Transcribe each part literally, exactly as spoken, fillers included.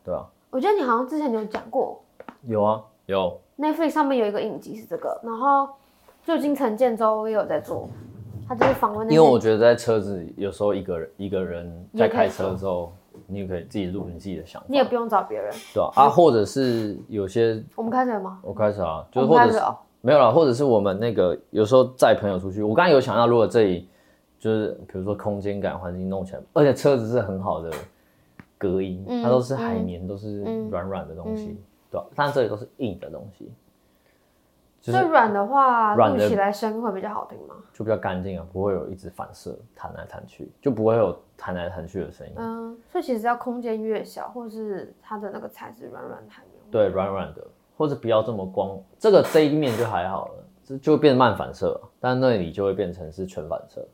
对啊。 我觉得你好像之前有讲过。 有啊，有。 Netflix 上面有一个影集是这个，然后旧金城建州也有在做，他就是访问那些。 因为我觉得在车子有时候一个人一个人在开车的时候，你也可以自己录你自己的想法， 你也不用找别人。 对啊，啊，或者是有些我们开始了吗？ 我开始啊，就是或者是、哦、没有啦，或者是我们那个有时候载朋友出去，我刚才有想到，如果这里就是比如说空间感、环境弄起来，而且车子是很好的隔音，嗯、它都是海绵，嗯、都是软软的东西。嗯对、啊，但这里都是硬的东西。 所以软的话，录起来声会比较好听吗？ 就比较干净啊，不会有一直反射、弹来弹去，就不会有弹来弹去的声音。 嗯，所以其实要空间越小，或是它的那个材质软软的海绵。 对，软软的，或者不要这么光。这个这一面就还好了，就会变慢反射，但那里就会变成是全反射。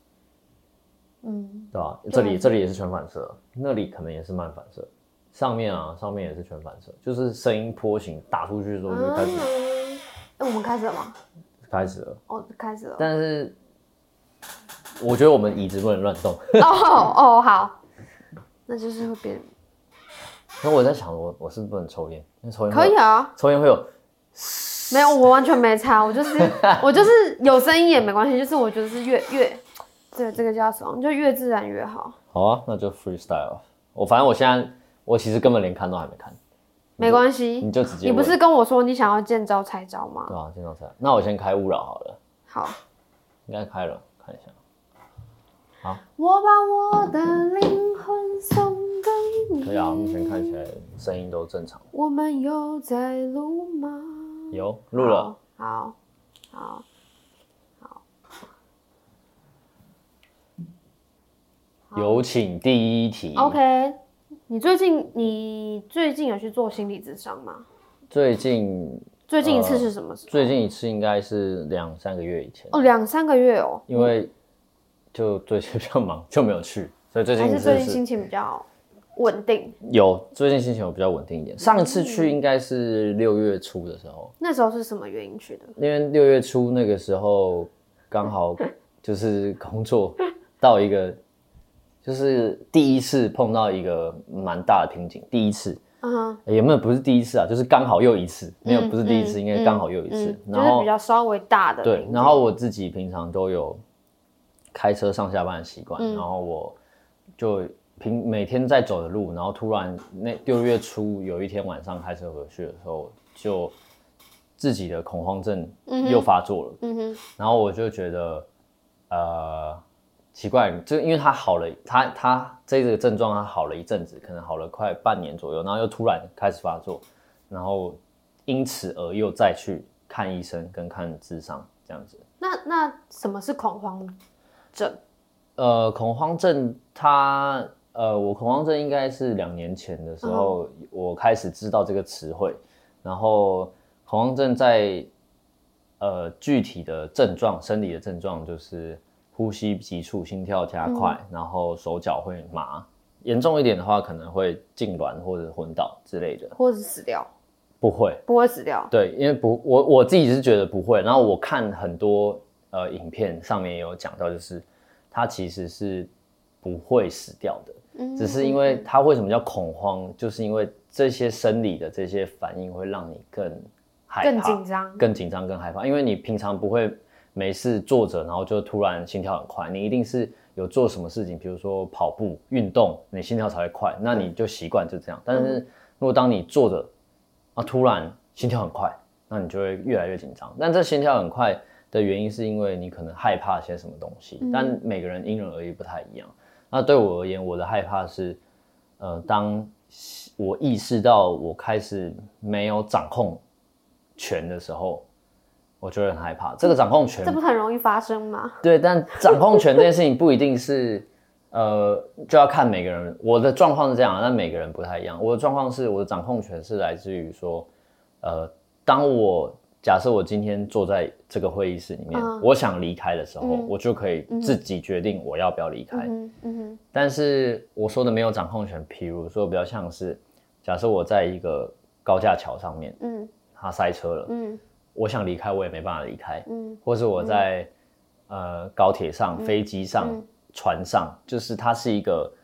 嗯，对吧？这里这里也是全反射，那里可能也是慢反射。上面啊，上面也是全反射，就是声音波形打出去的时候就会开始。 哎、嗯，我们开始了吗？ 开始了。 哦，开始了。 但是我觉得我们椅子不能乱动。 哦哦，好，那就是会变。 那我在想我，我我是不是不能抽烟？因为抽烟可以啊， 抽烟会有。 没有，我完全没差，我就是我就是有声音也没关系，就是我觉得是越越这个这个叫什么，就越自然越好。 好啊，那就 freestyle。我反正我现在我其实根本连看都还没看。 没关系， 你就直接。 你不是跟我说你想要见招拆招吗？ 对啊，见招拆。那我先开勿扰好了。 好， 应该开了，看一下。好。 我把我的灵魂送给你。 可以啊，目前看起来声音都正常。 我们有在录吗？ 有，录了。 好，好，好。 有请第一题。 OK。你最近你最近有去做心理咨商吗？ 最近最近一次是什么时候？ 呃、最近一次应该是两三个月以前。 哦，两三个月哦。 因为就最近比较忙，就没有去，所以最近一次是还是最近心情比较稳定。 有，最近心情有比较稳定一点。上一次去应该是六月初的时候。 那时候是什么原因去的？ 因为六月初那个时候刚好就是工作到一个。就是第一次碰到一个蛮大的瓶颈，第一次，嗯，也没有不是第一次啊，就是刚好又一次，没有不是第一次，嗯、应该刚好又一次， 嗯、然后就是比较稍微大的。 对，然后我自己平常都有开车上下班的习惯，嗯、然后我就平每天在走的路，然后突然那六月初有一天晚上开车回去的时候，就自己的恐慌症又发作了，嗯哼，然后我就觉得，呃。奇怪，就因为他好了，他他这个症状他好了一阵子，可能好了快半年左右，然后又突然开始发作，然后因此而又再去看医生跟看諮商这样子。 那那什么是恐慌症？ 呃，恐慌症它呃，我恐慌症应该是两年前的时候，嗯、我开始知道这个词汇，然后恐慌症在呃具体的症状，生理的症状就是。呼吸急促，心跳加快，嗯、然后手脚会麻，严重一点的话可能会痉挛或者昏倒之类的， 或者是死掉。 不会， 不会死掉。 对，因为不，我我自己是觉得不会。然后我看很多呃影片上面也有讲到，就是它其实是不会死掉的，嗯、只是因为它为什么叫恐慌，就是因为这些生理的这些反应会让你更害怕、 更紧张、 更紧张、更害怕，因为你平常不会。没事坐着，然后就突然心跳很快，你一定是有做什么事情，比如说跑步、运动，你心跳才会快，那你就习惯就这样。但是如果当你坐着，啊，突然心跳很快，那你就会越来越紧张。但这心跳很快的原因是因为你可能害怕些什么东西，嗯、但每个人因人而异不太一样。那对我而言，我的害怕是，呃，当我意识到我开始没有掌控权的时候。我就会很害怕，这个掌控权， 这不是很容易发生吗？ 对，但掌控权这件事情不一定是，呃，就要看每个人。我的状况是这样，但每个人不太一样。我的状况是，我的掌控权是来自于说，呃，当我假设我今天坐在这个会议室里面，嗯、我想离开的时候，嗯、我就可以自己决定我要不要离开。嗯嗯嗯、但是我说的没有掌控权，比如说比较像是，假设我在一个高架桥上面，嗯，它塞车了，嗯。我想离开，我也没办法离开，嗯，或是我在、嗯、呃高铁上、嗯、飞机上、嗯、船上，就是它是一个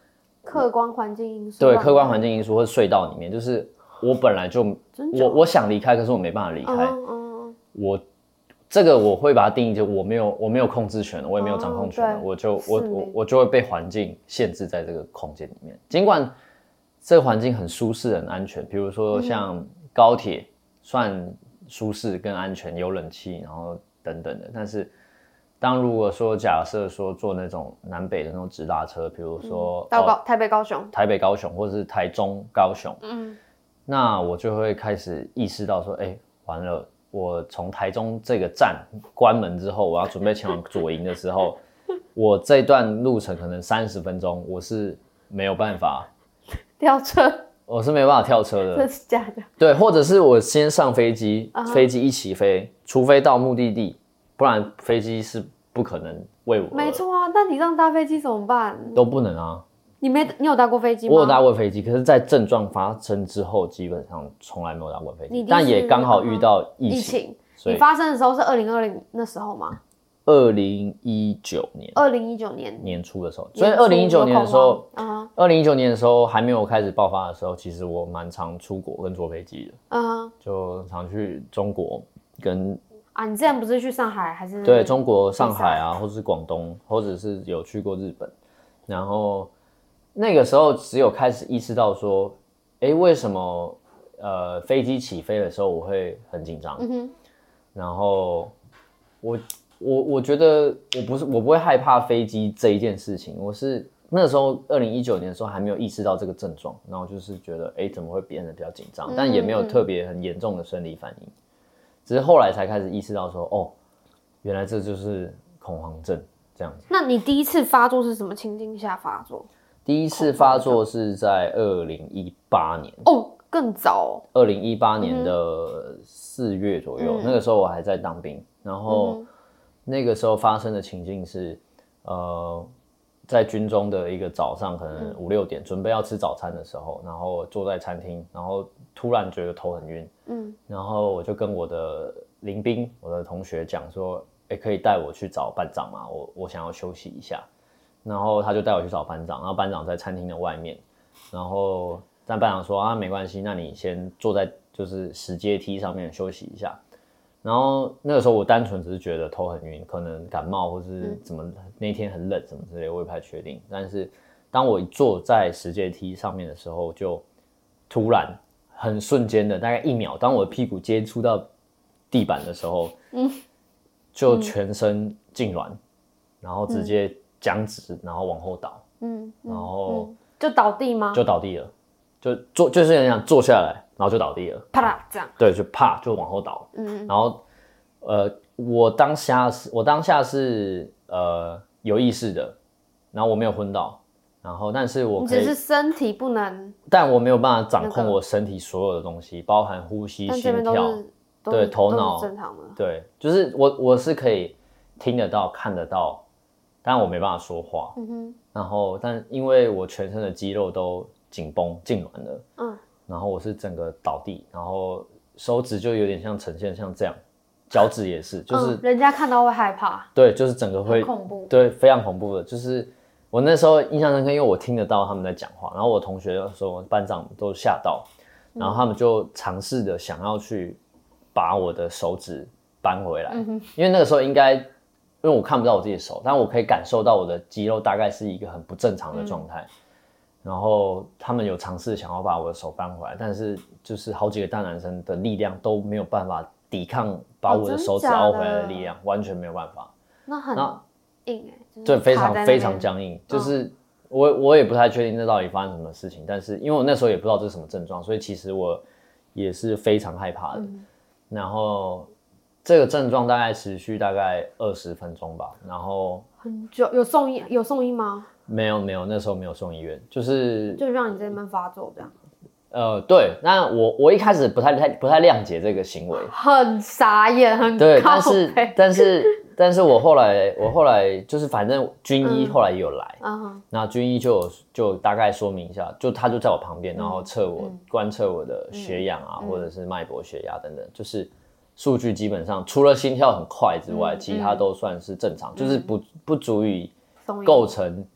客观环境因素。 对，客观环境因素或者隧道里面，就是我本来就我我想离开，可是我没办法离开。嗯嗯、我这个我会把它定义，就我没有我没有控制权，我也没有掌控权，哦、我就我我我就会被环境限制在这个空间里面。尽管这个环境很舒适、很安全，比如说像高铁算舒适跟安全，有冷气，然后等等的，但是。当如果说假设说坐那种南北的那种直达车，比如说、 嗯、到高、哦、台北高雄， 台北高雄或者是台中高雄，嗯，那我就会开始意识到说，哎、欸，完了，我从台中这个站关门之后，我要准备前往左营的时候，我这段路程可能三十分钟，我是没有办法跳车， 我是没办法跳车的， 这是假的， 对，或者是我先上飞机， uh-huh. 飞机一起飞，除非到目的地。不然飞机是不可能为我。 没错啊，但你让搭飞机怎么办？ 都不能啊。 你没，你有搭过飞机吗？ 我有搭过飞机，可是，在症状发生之后，基本上从来没有搭过飞机。但也刚好遇到疫情。疫情， 所以你发生的时候是二零二零那时候吗？ 二零一九年。 二零一九年年初的时候，所以二零一九年的时候，二零一九年的时候还没有开始爆发的时候，其实我蛮常出国跟坐飞机的。嗯、uh-huh. 就常去中国跟。 啊，你之前不是去上海还是？ 对，中国上海啊，或者是广东，或者是有去过日本，然后那个时候只有开始意识到说，哎，为什么呃飞机起飞的时候我会很紧张？嗯哼。然后我我我觉得我不是我不会害怕飞机这一件事情，我是那时候二零一九年的时候还没有意识到这个症状，然后就是觉得哎怎么会变得比较紧张，但也没有特别很严重的生理反应。只是后来才开始意识到说，哦，原来这就是恐慌症这样子。 那你第一次发作是什么情境下发作？ 第一次发作是在二零一八年哦，更早。 二零一八年的四月左右、嗯，那个时候我还在当兵，然后、嗯、那个时候发生的情境是，呃，在军中的一个早上，可能五六点、嗯、准备要吃早餐的时候，然后坐在餐厅，然后突然觉得头很晕，嗯，然后我就跟我的邻兵、我的同学讲说，哎，可以带我去找班长吗？我我想要休息一下。然后他就带我去找班长，然后班长在餐厅的外面，然后但班长说啊没关系，那你先坐在就是石阶梯上面休息一下。然后那个时候我单纯只是觉得头很晕，可能感冒或是怎么、嗯、那天很冷什么之类，我也不太确定。但是当我一坐在石阶梯上面的时候，就突然很瞬间的大概一秒，当我的屁股接触到地板的时候，嗯，就全身痉挛、嗯，然后直接僵直，然后往后倒，嗯，然后、嗯、 就倒地吗？ 就倒地了，就坐就是这样坐下来，然后就倒地了， 啪啦这样， 对，就啪就往后倒，嗯，然后呃，我当下是，我当下是呃有意识的，然后我没有昏倒，然后但是我可以， 你只是身体不能， 但我没有办法掌控我身体所有的东西，那個、包含呼吸、心跳，对，头脑正常的， 对，就是我我是可以听得到、看得到。但我没办法说话，嗯哼，然后但因为我全身的肌肉都紧绷痉挛了，嗯，然后我是整个倒地，然后手指就有点像呈现像这样，脚趾也是，就是、 嗯、人家看到会害怕， 对，就是整个会很恐怖， 对，非常恐怖的，就是我那时候印象深刻，因为我听得到他们在讲话，然后我同学说班长都吓到，然后他们就尝试的想要去把我的手指扳回来，嗯、因为那个时候应该。因为我看不到我自己的手，但我可以感受到我的肌肉大概是一个很不正常的状态、嗯。然后他们有尝试想要把我的手扳回来，但是就是好几个大男生的力量都没有办法抵抗把我的手指凹回来的力量，哦、完全没有办法。 那很硬哎、欸， 对，非常非常僵硬。就是我我也不太确定这到底发生什么事情，但是因为我那时候也不知道这是什么症状，所以其实我也是非常害怕的。嗯、然后。这个症状大概持续大概二十分钟吧，然后很久。有送医有送医吗？ 没有没有，那时候没有送医院，就是就让你在那边发作这样。 呃，对，那我我一开始不太太不太谅解这个行为， 很傻眼，很对，但是但是但是我后来我后来就是反正军医后来也有来，嗯，那军医就就大概说明一下，就他就在我旁边，然后测我、嗯、观测我的血氧啊、嗯，或者是脉搏、血压等等，就是。数据基本上除了心跳很快之外、嗯、其他都算是正常、嗯、就是不不足以构成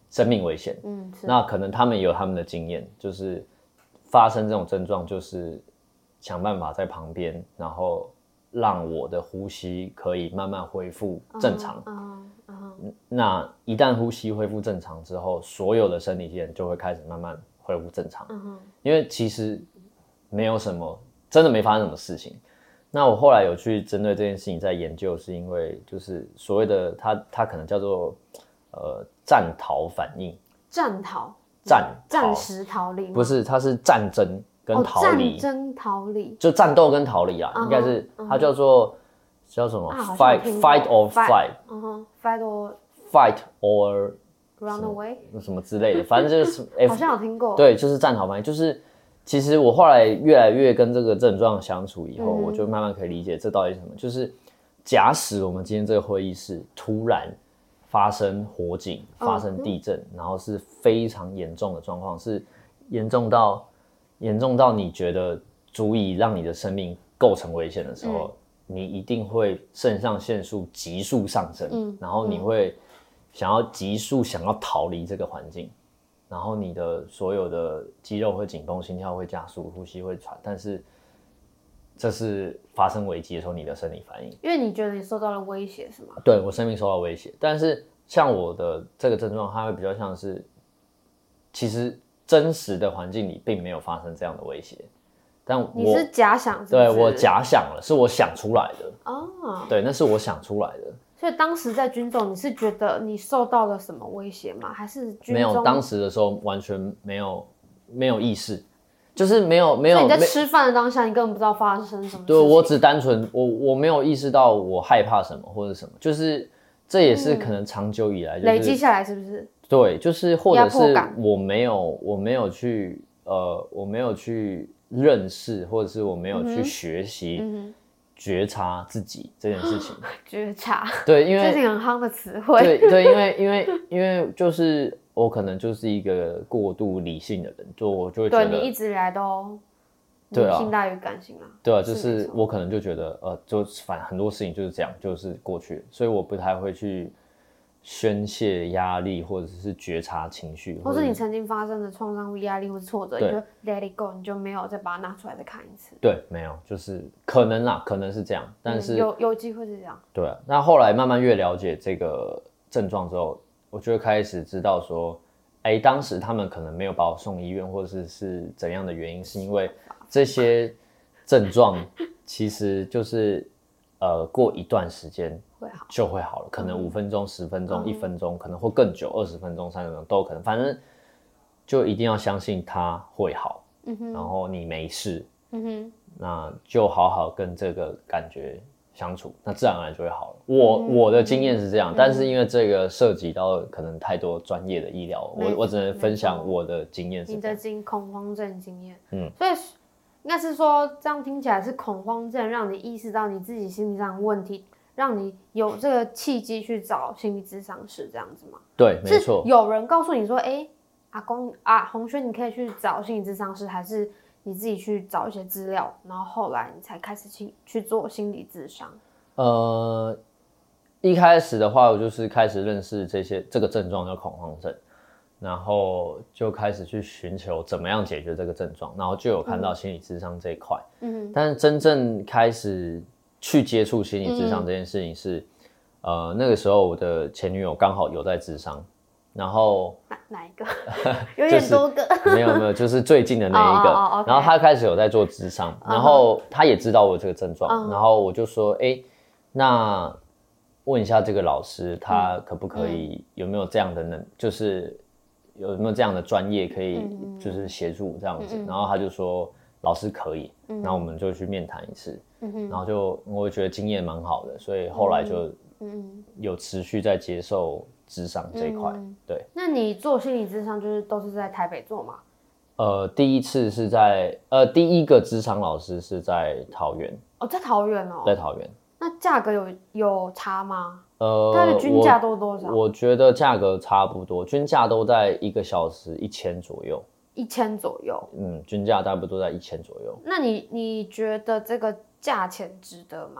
生命危险。嗯，那可能他们也有他们的经验，就是发生这种症状，就是想办法在旁边，然后让我的呼吸可以慢慢恢复正常。嗯嗯嗯、那一旦呼吸恢复正常之后，所有的生理机能就会开始慢慢恢复正常。嗯、因为其实没有什么，真的没发生什么事情。那我后来有去针对这件事情在研究，是因为就是所谓的它，它可能叫做呃战逃反应。 战逃， 战暂时逃离， 不是，它是战争跟逃离。 哦、战争逃离， 就战斗跟逃离啊， uh-huh, 应该是它叫做、uh-huh. 叫什么、啊、？fight fight or flight， 嗯哼 ，fight or fight or run away， 什么之类的，反正就是 F, 好像有听过。 对，就是战逃反应，就是。其实我后来越来越跟这个症状相处以后、嗯，我就慢慢可以理解这到底是什么。就是假使我们今天这个会议室突然发生火警、发生地震，嗯、然后是非常严重的状况，是严重到严重到你觉得足以让你的生命构成危险的时候，嗯、你一定会肾上腺素急速上升，嗯、然后你会想要急速想要逃离这个环境。然后你的所有的肌肉会紧绷，心跳会加速，呼吸会喘，但是这是发生危机的时候你的生理反应， 因为你觉得你受到了威胁是吗？ 对，我生命受到威胁，但是像我的这个症状，它会比较像是，其实真实的环境里并没有发生这样的威胁，但我你是假想是不是？ 对，我假想了，是我想出来的哦，对，那是我想出来的。 所以当时在军中，你是觉得你受到了什么威胁吗？还是军中没有？当时的时候完全没有没有意识，就是没有没有。 所以你在吃饭的当下，你根本不知道发生什么事情。 对，我只单纯我我没有意识到我害怕什么或者什么，就是这也是可能长久以来、就是嗯、 累积下来，是不是？ 对，就是或者是我没有我没有去呃我没有去认识，或者是我没有去学习。嗯嗯觉察自己这件事情， 觉察， 对，因为这是很夯的词汇， 对对，因为因为因为就是我可能就是一个过度理性的人，就我就会觉得， 对你一直以来都理性大于感性啊， 对啊，就是我可能就觉得呃，就反正很多事情就是这样，就是过去了，所以我不太会去宣泄压力，或者是觉察情绪， 或是你曾经发生的创伤、压力或是挫折，你就 let it go， 你就没有再把它拿出来再看一次。 对，没有，就是可能啦，可能是这样，但是、 嗯、有有机会是这样。 对啊，那后来慢慢越了解这个症状之后，我就会开始知道说，哎，当时他们可能没有把我送医院，或者是是怎样的原因，是因为这些症状其实就是呃过一段时间。 会好就会好了，可能五分钟、十分钟、一分钟，可能会更久，二十分钟、三十分钟都有可能。反正就一定要相信它会好，嗯哼，然后你没事，嗯哼，那就好好跟这个感觉相处，那自然而然就会好了。我、嗯、我的经验是这样、嗯，但是因为这个涉及到可能太多专业的医疗，我我只能分享我的经验是这样。 你的经恐慌症经验，嗯，所以应该是说这样听起来是恐慌症让你意识到你自己心理上的问题。让你有这个契机去找心理咨商师这样子吗？ 对，没错。 有人告诉你说，哎、欸，阿公啊，洪轩，你可以去找心理咨商师，还是你自己去找一些资料，然后后来你才开始去去做心理咨商？ 呃，一开始的话，我就是开始认识这些这个症状叫恐慌症，然后就开始去寻求怎么样解决这个症状，然后就有看到心理諮商这一块。嗯，但是真正开始去接触心理諮商这件事情是，嗯、呃，那个时候我的前女友刚好有在諮商，然後哪哪一個？有點多個、 就是、沒有沒有，就是最近的那一個。 oh, oh, oh, okay. 然後他開始有在做諮商，然後他也知道我有這個症狀， uh-huh. 然後我就說，哎，那問一下這個老師，他可不可以、嗯、有沒有這樣的能，就是有沒有這樣的專業可以就是協助這樣子，嗯、然後他就說老師可以，嗯、然後我們就去面談一次。嗯、然後就我覺得經驗蠻好的，所以後來就有持續在接受諮商這一塊、嗯。對， 那你做心理諮商就是都是在台北做嗎？ 呃，第一次是在呃第一個諮商老師是在桃園。 哦，在桃園哦， 在桃園。 那價格有有差嗎？呃，它的均價都多少？ 我，我覺得價格差不多，均價都在一個小時一千左右。 一千左右。 嗯，均價大部都在一千左右。 那你你覺得這個價錢值得嗎？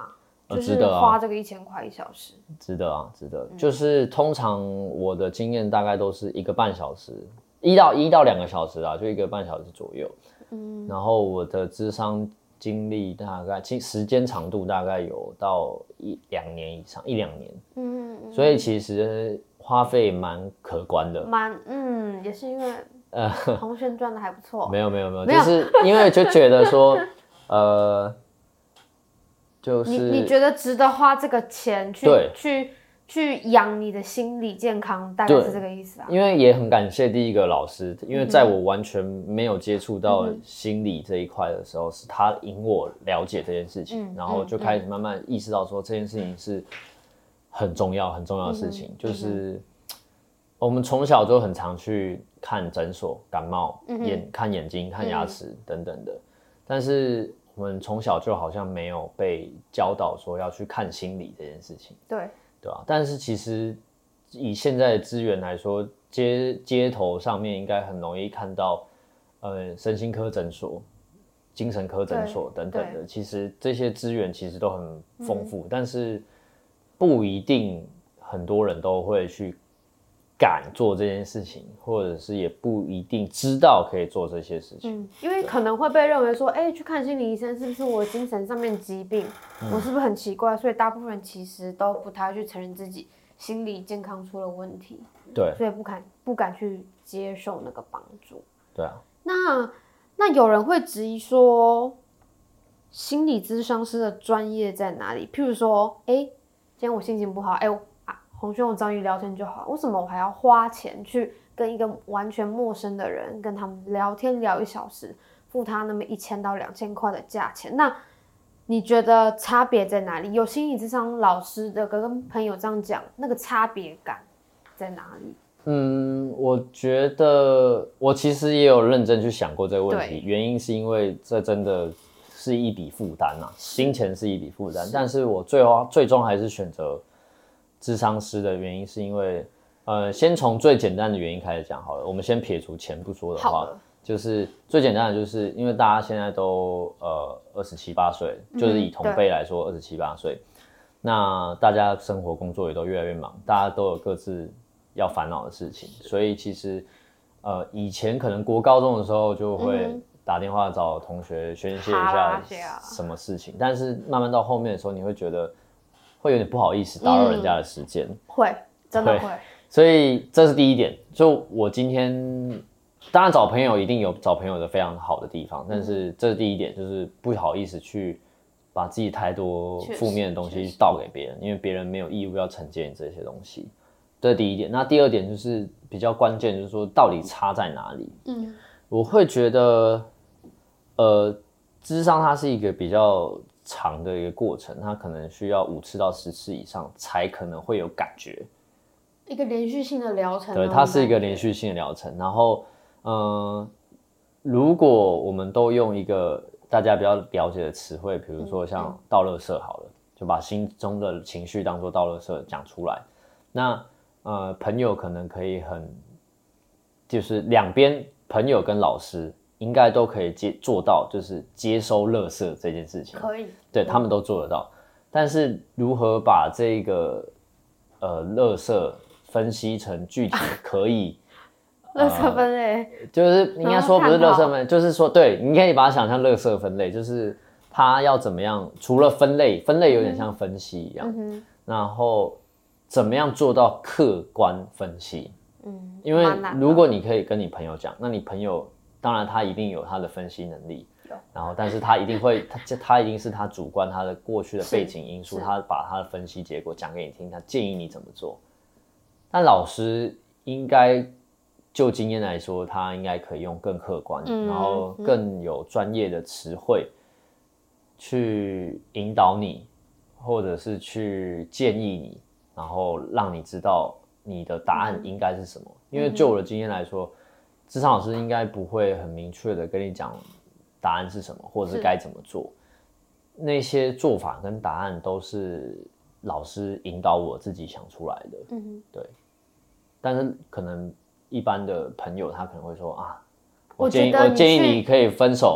就是花这个一千块一小时？ 值得啊，值得。嗯、就是通常我的经验大概都是一个半小时，一到一到两个小时啊，就一个半小时左右。嗯，然后我的諮商经历大概时间长度大概有到一两年以上，一两年。嗯嗯，所以其实花费蛮可观的。 蛮嗯，也是因为呃，洪轩赚的还不错。 没有没有没有，就是因为就觉得说，呃。就是你你觉得值得花这个钱去去去养你的心理健康，大概是这个意思啊？ 因为也很感谢第一个老师，因为在我完全没有接触到心理这一块的时候，嗯、是他引我了解这件事情，嗯、然后就开始慢慢意识到说这件事情是很重要很重要的事情，嗯、就是我们从小就很常去看诊所，感冒、嗯、眼看眼睛、看牙齿等等的，但是。我们从小就好像没有被教导说要去看心理这件事情， 对对吧？但是其实以现在的资源来说，街街头上面应该很容易看到，呃，身心科诊所、精神科诊所等等的。其实这些资源其实都很丰富，嗯、但是不一定很多人都会去敢做这件事情，或者是也不一定知道可以做这些事情， 嗯，因为可能会被认为说，哎、欸，去看心理医生是不是我精神上面疾病，嗯、我是不是很奇怪？所以大部分人其实都不太去承认自己心理健康出了问题， 对， 所以不敢不敢去接受那个帮助。 对啊， 那那有人会质疑说，心理咨商师的专业在哪里？譬如说，哎、欸，今天我心情不好，哎、欸。洪轩，我找你聊天就好，为什么我还要花钱去跟一个完全陌生的人跟他们聊天聊一小时，付他那么一千到两千块的价钱？那你觉得差别在哪里？有心理咨商老师的跟朋友这样讲，那个差别感在哪里？ 嗯，我觉得我其实也有认真去想过这个问题，原因是因为这真的是一笔负担啊，金钱是一笔负担，但是我最后最终还是选择。諮商师的原因是因为，呃，先从最简单的原因开始讲好了。我们先撇除钱不说的话，就是最简单的，就是因为大家现在都呃二十七八岁，就是以同辈来说二十七八岁，那大家生活工作也都越来越忙，大家都有各自要烦恼的事情，所以其实呃以前可能国高中的时候就会打电话找同学宣泄一下什么事情，但是慢慢到后面的时候，你会觉得。会有点不好意思打扰人家的时间、嗯， 会，真的会。 所以这是第一点。就我今天，当然找朋友一定有找朋友的非常好的地方，但是这是第一点，就是不好意思去把自己太多负面的东西倒给别人，因为别人没有义务要承接你这些东西。这是第一点。那第二点就是比较关键，就是说到底差在哪里？嗯，我会觉得，呃，諮商它是一个比较。长的一个过程，它可能需要五次到十次以上才可能会有感觉。 一个连续性的疗程， 对，它是一个连续性的疗程。然后，嗯、呃，如果我们都用一个大家比较了解的词汇，比如说像倒垃圾好了，嗯、就把心中的情绪当作倒垃圾讲出来。那呃，朋友可能可以很，就是两边朋友跟老师。应该都可以接做到，就是接收垃圾这件事情， 可以， 对、嗯、他们都做得到。但是如何把这个呃垃圾分析成具体可以， 垃圾分类、呃， 就是应该说不是垃圾分类，就是说对，你可以把它想象垃圾分类，就是它要怎么样，除了分类，分类有点像分析一样，嗯、然后怎么样做到客观分析？嗯，因为如果你可以跟你朋友讲，那你朋友。当然，他一定有他的分析能力，然后，但是他一定会，他他一定是他主观他的过去的背景因素，他把他的分析结果讲给你听，他建议你怎么做。但老师应该就经验来说，他应该可以用更客观，嗯、然后更有专业的词汇去引导你，或者是去建议你，然后让你知道你的答案应该是什么。嗯、因为就我的经验来说。諮商老師應該不會很明確的跟你講答案是什麼，或者是該怎麼做。那些做法跟答案都是老師引導我自己想出來的。嗯，對。但是可能一般的朋友他可能會說啊，我建議我建議你可以分手，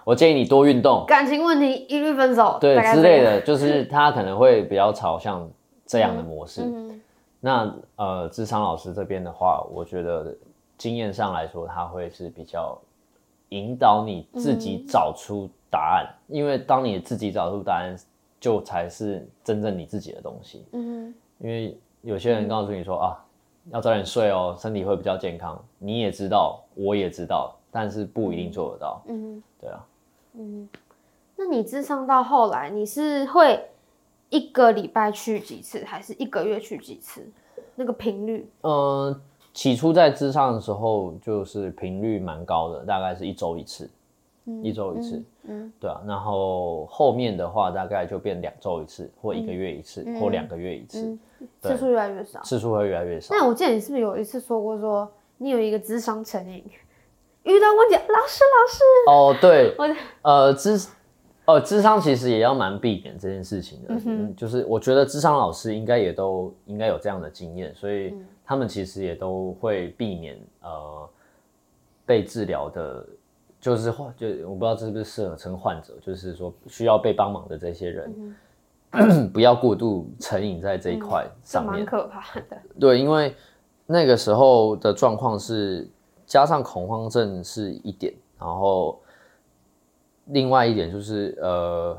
我建议你多运动， 感情问题一律分手， 对之类的，就是他可能会比较朝向这样的模式。嗯嗯、那呃，諮商老师这边的话，我觉得经验上来说，他会是比较引导你自己找出答案，嗯、因为当你自己找出答案，就才是真正你自己的东西。嗯，因为有些人告诉你说、嗯、啊，要早点睡哦，身体会比较健康，你也知道，我也知道，但是不一定做得到。嗯，对啊。 嗯，那你諮商到后来，你是会一个礼拜去几次，还是一个月去几次？那个频率？ 嗯，起初在諮商的时候，就是频率蛮高的，大概是一周一次，嗯、一周一次。嗯，嗯对啊。然后后面的话，大概就变两周一次，或一个月一次，嗯、或两个月一次，嗯、 次数越来越少。 次数会越来越少。 那我记得你是不是有一次说过说，说你有一个諮商成瘾？遇到问题，老师，老师。 哦，对，呃，諮，呃，諮商其實也要蠻避免這件事情的，嗯嗯、就是我覺得諮商老師應該也都應該有這樣的經驗，所以他們其實也都會避免呃被治療的，就是就我不知道這是不是適合稱患者，就是說需要被幫忙的這些人，嗯、不要過度成癮在這一塊上面， 蠻可怕的。 對，因為那個時候的狀況是。加上恐慌症是一點，然後另外一點就是呃，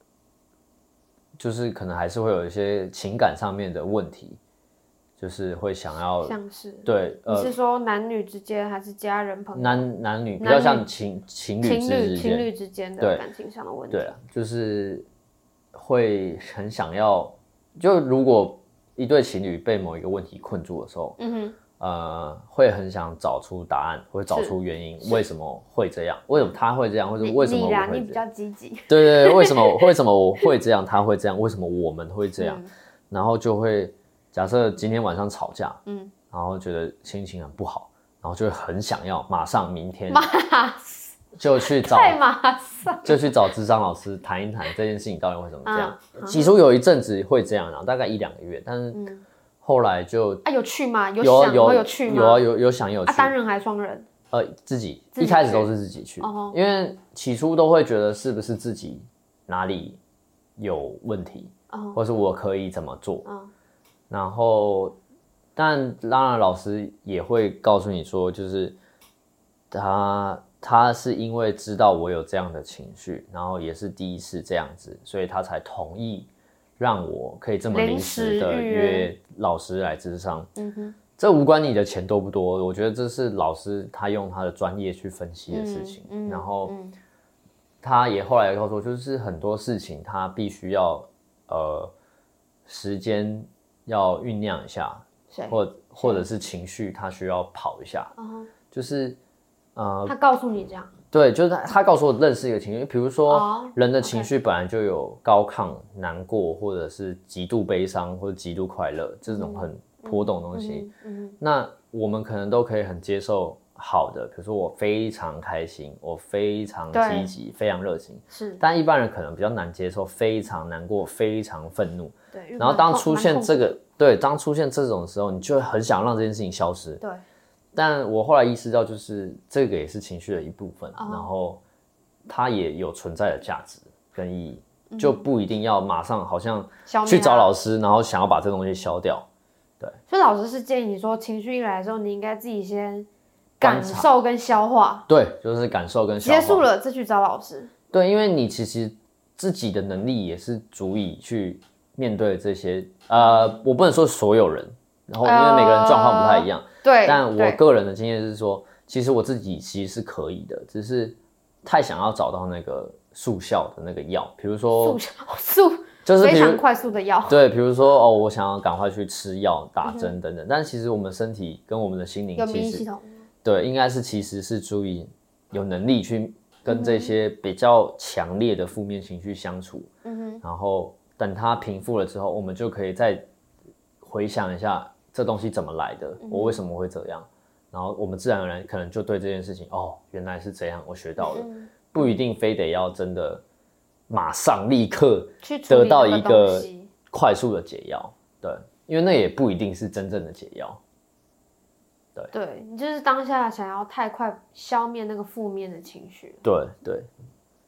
就是可能還是會有一些情感上面的問題，就是會想要像是對， 呃，你是說男女之間還是家人朋友？ 男男女比較像情情侶之間， 情侶之間的感情上的問題。 對啊，就是會很想要，就如果一對情侶被某一個問題困住的時候，嗯哼。呃，會很想找出答案，會找出原因，為什麼會這樣？為什麼他會這樣？或者為什麼我會這樣？ 你，你比較積極。 對對對，為什麼為什麼我會這樣？他會這樣？為什麼我們會這樣？嗯、然後就會假設今天晚上吵架，嗯，然後覺得心情很不好，然後就會很想要馬上明天就去找， 太馬上就去找諮商老師談一談這件事情到底為什麼這樣。嗯、起初有一陣子會這樣，然後大概一兩個月，但是。嗯後來就啊有去嗎？有有想有有去嗎？ 有啊有有想有去。 啊單人還雙人？ 呃自己，自己一開始都是自己去，哦、因為起初都會覺得是不是自己哪裡有問題，哦、或是我可以怎麼做。哦、然後但當然老師也會告訴你說，就是他他是因為知道我有這樣的情緒，然後也是第一次這樣子，所以他才同意。讓我可以這麼臨時的約老師來諮商，嗯哼，這無關你的錢多不多，我覺得這是老師他用他的專業去分析的事情，嗯嗯、然後他也後來告訴我，就是很多事情他必須要呃時間要醞釀一下，或或者是情緒他需要跑一下，嗯、就是呃他告訴你這樣。 對，就是他，他告訴我認識一個情緒，比如說人的情緒本來就有高亢、難過，或者是極度悲傷或者極度快樂這種很波動的東西。嗯嗯、那我們可能都可以很接受好的，比如說我非常開心，我非常積極，非常熱情。是，但一般人可能比較難接受非常難過、非常憤怒。對，然後當出現這個，對，當出現這種的時候，你就會很想讓這件事情消失。對。但我後來意識到，就是這個也是情緒的一部分，哦、然後它也有存在的價值跟意義，嗯、就不一定要馬上好像去找老師，然後想要把這個東西消掉。對， 所以老師是建議你說，情緒一來的時候，你應該自己先感受跟消化。 對，就是感受跟消化。 結束了再去找老師。 對，因為你其實自己的能力也是足以去面對這些，呃，我不能說所有人。然後因為每個人狀況不太一樣，呃、對，但我個人的經驗是說，其實我自己其實是可以的，只是太想要找到那個速效的那個藥，比如說速效速， 就是非常快速的藥， 對，比如說哦，我想要趕快去吃藥、打針等等，嗯、但其實我們身體跟我們的心靈其實，對，應該是其實是足以有能力去跟這些比較強烈的負面情緒相處，嗯哼，然後等它平復了之後，我們就可以再回想一下。這東西怎麼來的？我為什麼會這樣？然後我們自然而然可能就對這件事情，哦，原來是這樣，我學到了，不一定非得要真的馬上立刻得到一個快速的解藥，對，因為那也不一定是真正的解藥。對， 對，你就是當下想要太快消滅那個負面的情緒。 對對。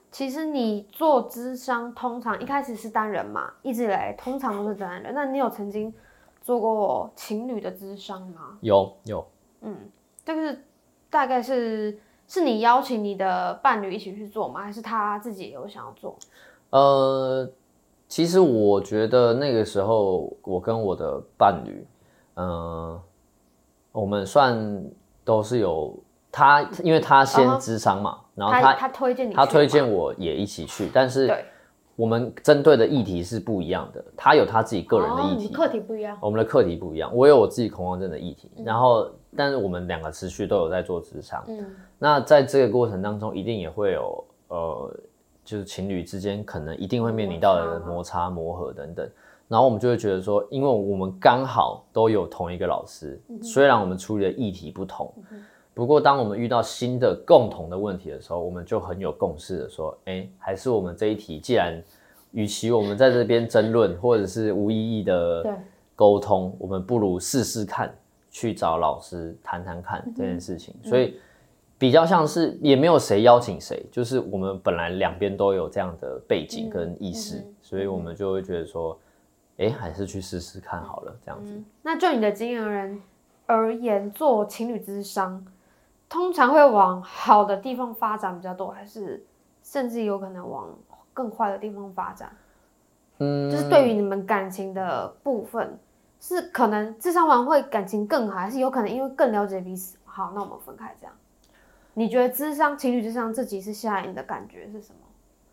其实你做諮商，通常一开始是单人嘛，一直以来通常都是单人。那你有曾经做过情侣的諮商吗？ 有有， 嗯，这个是大概是是你邀请你的伴侣一起去做吗？还是他自己也有想要做？ 呃，其实我觉得那个时候我跟我的伴侣，嗯、呃，我们算都是有他，因为他先諮商嘛，然后他他他推荐你去吗， 他推荐我也一起去，但是我们针对的议题是不一样的，他有他自己个人的议题， 哦，课题不一样， 我们的课题不一样，我有我自己恐慌症的议题，嗯、然后但是我们两个持续都有在做諮商，嗯，那在这个过程当中，一定也会有呃。就是情侣之间可能一定会面临到的摩擦、磨合等等，然后我们就会觉得说，因为我们刚好都有同一个老师，嗯、虽然我们处理的议题不同，嗯、不过当我们遇到新的共同的问题的时候，我们就很有共识的说，哎，还是我们这一题，既然与其我们在这边争论或者是无意义的沟通，我们不如试试看，去找老师谈谈看这件事情，嗯、所以。比较像是也没有谁邀请谁，就是我们本来两边都有这样的背景跟意识，嗯嗯、所以我们就会觉得说，哎，还是去试试看好了，这样子。嗯、 那就你的经验人而言，做情侣諮商，通常会往好的地方发展比较多，还是甚至有可能往更坏的地方发展？嗯，就是对于你们感情的部分，是可能諮商完会感情更好，还是有可能因为更了解彼此？好，那我们分开这样。你觉得諮商情侣諮商这几次下来你的感觉是什么？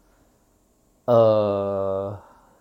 呃，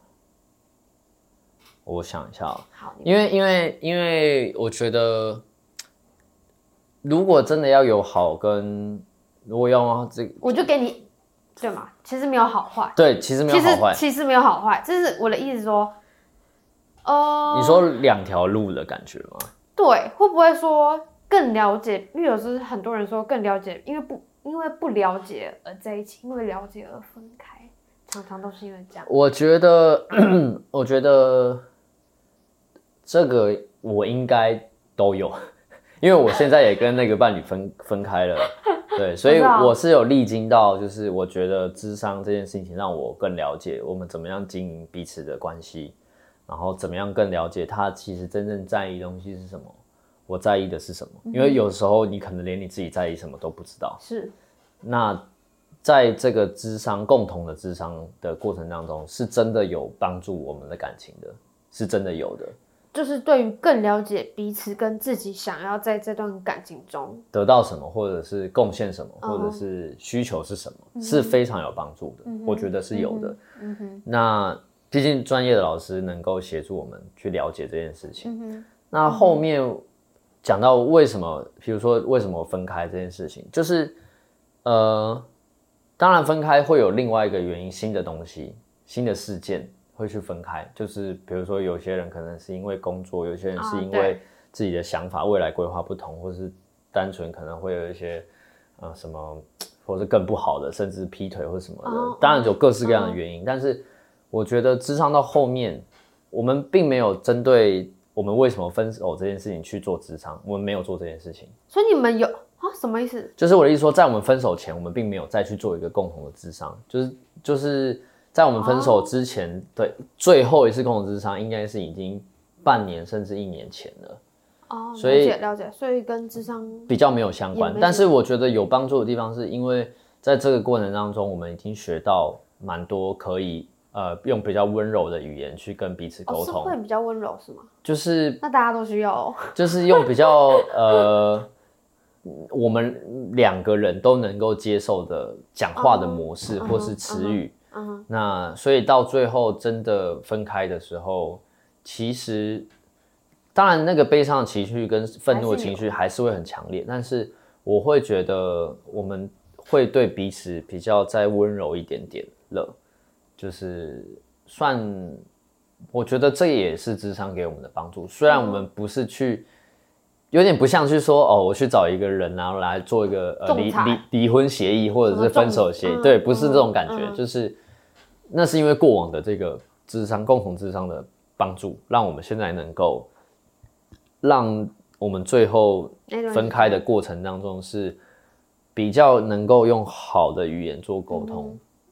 我想一下哦， 好， 因为因为因为我觉得，如果真的要有好跟，如果要这个， 我就给你，对嘛？其实没有好坏， 对，其实没有好坏， 其实其实没有好坏，这是我的意思说，呃， 你说两条路的感觉吗？ 对，会不会说？更了解，因为有时候很多人说更了解，因为不因为不了解而在一起，因为了解而分开，常常都是因为这样。 我觉得，我觉得这个我应该都有，因为我现在也跟那个伴侣分分开了，对，所以我是有历经到，就是我觉得諮商这件事情让我更了解我们怎么样经营彼此的关系，然后怎么样更了解他其实真正在意的东西是什么。我在意的是什么？因为有时候你可能连你自己在意什么都不知道。 是。 那在这个諮商共同的諮商的过程当中，是真的有帮助我们的感情的，是真的有的。 就是对于更了解彼此跟自己想要在这段感情中得到什么，或者是贡献什么，哦、或者是需求是什么，嗯、是非常有帮助的。嗯、我觉得是有的。嗯哼。那毕竟专业的老师能够协助我们去了解这件事情。嗯哼。那后面。嗯讲到为什么，比如说为什么分开这件事情，就是，呃，当然分开会有另外一个原因，新的东西、新的事件会去分开，就是比如说有些人可能是因为工作，有些人是因为自己的想法、未来规划不同，或是单纯可能会有一些呃什么，或是更不好的，甚至劈腿或什么的，哦、当然有各式各样的原因，哦、但是我觉得諮商到后面，我们并没有针对。我们为什么分手这件事情去做諮商？我们没有做这件事情， 所以你们有啊？什么意思？ 就是我的意思说，在我们分手前，我们并没有再去做一个共同的諮商，就是就是在我们分手之前，哦、对，最后一次共同諮商应该是已经半年甚至一年前了。 哦，所以了解了解，所以跟諮商比较没有相关，但是我觉得有帮助的地方是因为在这个过程当中，我们已经学到蛮多可以。呃，用比较温柔的语言去跟彼此沟通， 哦、是会比较温柔是吗？ 就是那大家都需要、哦，就是用比较呃，我们两个人都能够接受的讲话的模式， uh-huh, 或是词语。Uh-huh, uh-huh. 那所以到最后真的分开的时候，其实当然那个悲伤的情绪跟愤怒的情绪还是会很强烈，但是我会觉得我们会对彼此比较再温柔一点点了。就是算，我觉得这也是諮商给我们的帮助。虽然我们不是去，有点不像去说哦，我去找一个人然后来做一个呃离离离婚协议或者是分手协议，嗯、对，不是这种感觉，嗯、就是那是因为过往的这个諮商共同諮商的帮助，让我们现在能够让我们最后分开的过程当中是比较能够用好的语言做沟通。嗯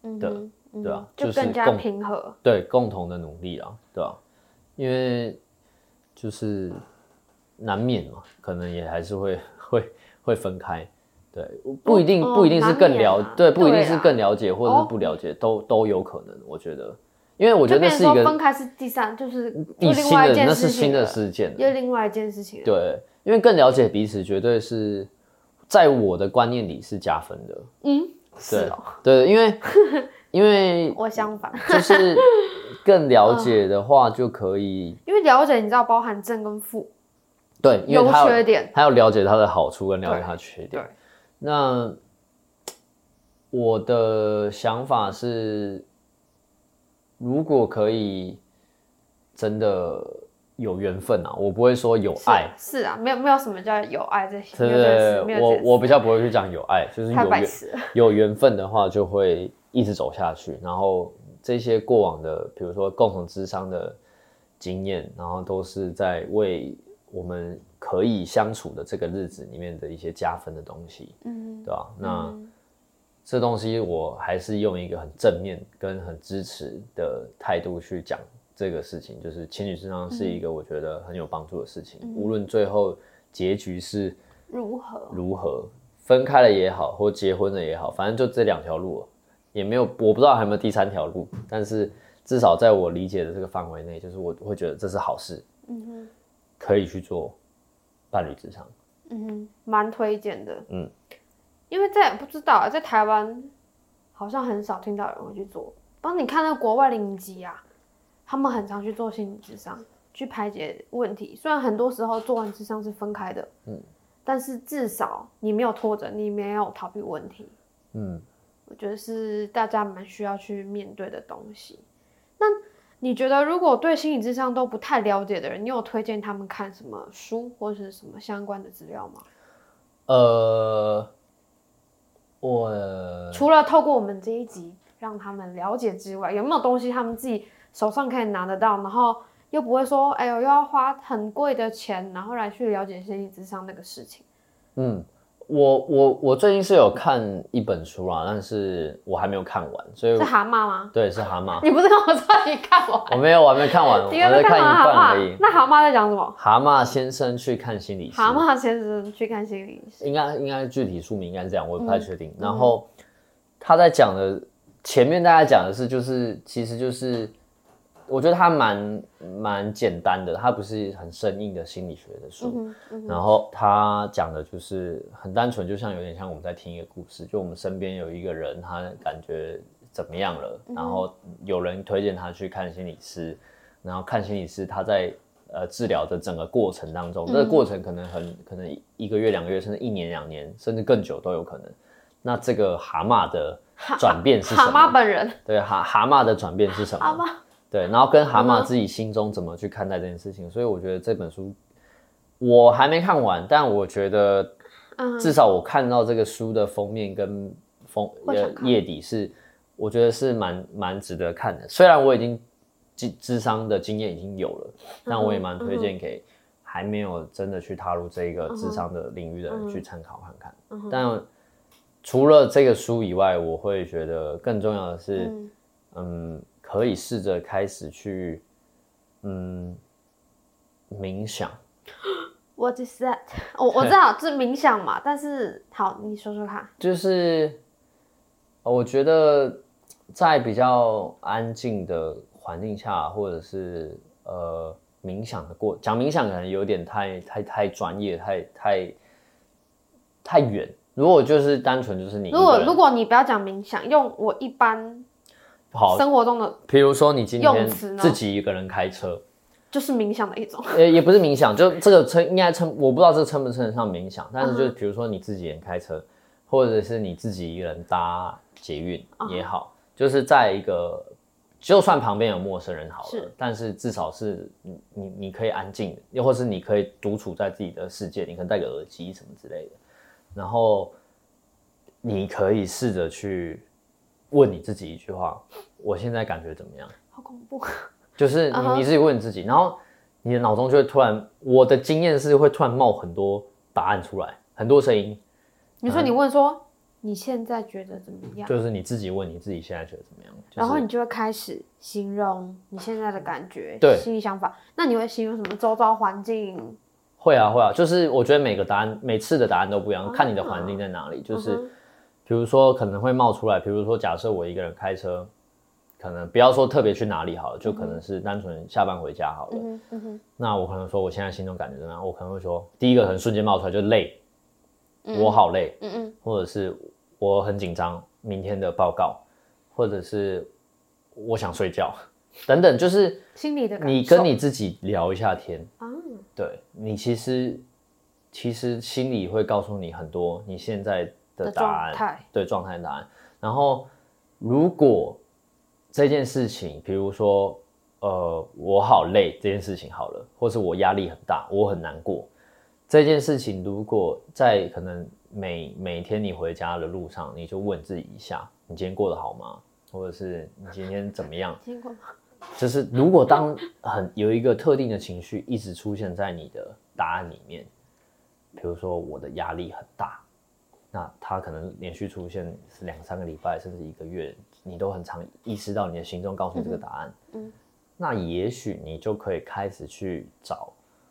的， 嗯嗯、 对啊， 就更加平和， 对，共同的努力啦，对吧、啊？因为就是难免嘛，可能也还是会会会分开，对，不一定、哦、不一定是更了，啊、对，不一定是更了解或者是不了解，哦、都都有可能，我觉得。因为我觉得那是一个分开是第三，就是第另外一件事情，那是新的事件， 又另外一件事情。 对，因为更了解彼此，绝对是在我的观念里是加分的。 嗯，是哦， 对，因为因为我相反， 就是更了解的话就可以， 因为了解你知道包含正跟负， 对，因为有缺点， 还要了解它的好处跟了解它的缺点。 对， 那我的想法是。如果可以真的有缘分啊，我不会说有爱。 是, 是啊，没有没有什么叫有爱这些。 对对对，我我比较不会去讲有爱，就是有缘有缘分的话，就会一直走下去。然后这些过往的，比如说共同諮商的经验，然后都是在为我们可以相处的这个日子里面的一些加分的东西，嗯，对吧？那。嗯这东西我还是用一个很正面跟很支持的态度去讲这个事情，就是情侣諮商是一个我觉得很有帮助的事情，嗯、无论最后结局是如何如何分开了也好，或结婚了也好，反正就这两条路，也没有我不知道还有没有第三条路，但是至少在我理解的这个范围内，就是我会觉得这是好事，嗯哼，可以去做伴侣諮商， 嗯哼，蛮推荐的，嗯。因为在不知道在台湾好像很少听到有人会去做。帮你看那国外的影集啊，他们很常去做心理諮商，去排解问题。虽然很多时候做完諮商是分开的，嗯，但是至少你没有拖着，你没有逃避问题，嗯，我觉得是大家蛮需要去面对的东西。那你觉得如果对心理諮商都不太了解的人，你有推荐他们看什么书或是什么相关的资料吗？ 呃。我除了透过我们这一集让他们了解之外，有没有东西他们自己手上可以拿得到，然后又不会说，哎呦，又要花很贵的钱，然后来去了解心理諮商那个事情？ 嗯，我我我最近是有看一本书啦，但是我还没有看完，所以是蛤蟆吗？ 对，是蛤蟆。 你不是跟我说你看完？ 我没有，我还没看完，我在看一半而已。 那蛤蟆在讲什么？ 蛤蟆先生去看心理师。 蛤蟆先生去看心理师， 应该应该具体书名应该是这样，我也不太确定。嗯、然后他在讲的前面大家讲的是，就是其实就是我觉得他蛮蛮简单的，他不是很生硬的心理学的书。嗯嗯、然后他讲的就是很单纯，就像有点像我们在听一个故事，就我们身边有一个人，他感觉怎么样了，然后有人推荐他去看心理师，然后看心理师他在呃治疗的整个过程当中，嗯、这个过程可能很可能一个月、两个月，甚至一年、两年，甚至更久都有可能。那这个蛤蟆的转变是什么？ 蛤蟆本人对蛤蛤蟆的转变是什么？ 蛤蟆对，然后跟蛤蟆自己心中怎么去看待这件事情，所以我觉得这本书我还没看完，但我觉得至少我看到这个书的封面跟封页底是，我觉得是蛮蛮值得看的。虽然我已经諮商的经验已经有了，但我也蛮推荐给还没有真的去踏入这个諮商的领域的人去参考看看。嗯、但除了这个书以外，我会觉得更重要的是，嗯，嗯可以试着开始去，嗯，冥想。 What is that？ 我我知道是冥想嘛，但是好，你说说看。 就是我觉得在比较安静的环境下，或者是呃冥想的过，讲冥想可能有点太太太专业，太太太远。如果就是单纯就是你， 如果如果你不要讲冥想，用我一般好生活中的， 比如说你今天自己一个人开车， 就是冥想的一种。 也也不是冥想，就这个称应该称，我不知道这个称不称得上冥想，但是就比如说你自己一个人开车，或者是你自己一个人搭捷运也好，就是在一个就算旁边有陌生人好了，是但是至少是你你你可以安静的，又或是你可以独处在自己的世界，你可能戴个耳机什么之类的。然后你可以试着去问你自己一句话：我现在感觉怎么样？ 好恐怖！ 就是你你自己问你自己，然后你的脑中就会突然，我的经验是会突然冒很多答案出来，很多声音。 你说你问说， 你现在觉得怎么样？ 就是你自己问你自己现在觉得怎么样，就是、 然后你就会开始形容你现在的感觉， 对， 心理想法。那你会形容什么？周遭环境？ 会啊会啊，就是我觉得每个答案每次的答案都不一样，哦、看你的环境在哪里。就是、嗯、比如说可能会冒出来，比如说假设我一个人开车，可能不要说特别去哪里好了，就可能是单纯下班回家好了。嗯嗯嗯、那我可能说我现在心中感觉怎么样？我可能会说，第一个很瞬间冒出来就累，嗯、我好累，嗯嗯，或者是我很紧张，明天的报告，或者是我想睡觉，等等，就是心里的感受， 你跟你自己聊一下天啊，对你其实其实心里会告诉你很多你现在的答案， 状对状态的答案。然后如果这件事情，比如说呃我好累这件事情好了，或是我压力很大，我很难过。这件事情如果在可能每每天你回家的路上，你就问自己一下，你今天过得好吗？或者是你今天怎么样？ 今天过得就是如果当很有一个特定的情绪一直出现在你的答案里面，比如说我的压力很大，那它可能连续出现是两三个礼拜甚至一个月，你都很常意识到你的心中告诉你这个答案，嗯，那也许你就可以开始去找